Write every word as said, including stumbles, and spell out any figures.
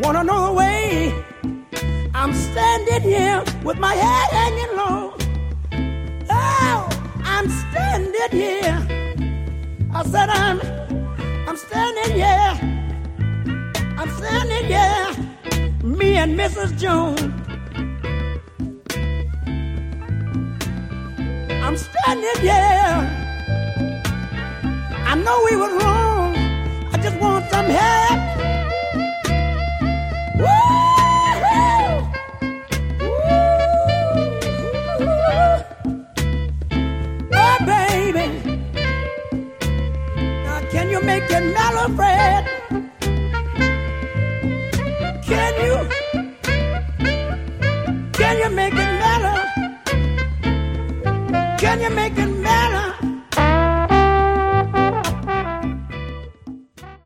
wanna know the way. I'm standing here with my head hanging low. Oh, I'm standing here. I said I'm, I'm standing here. I'm standing here. Me and Missus Jones. I'm standing here. I know we was wrong.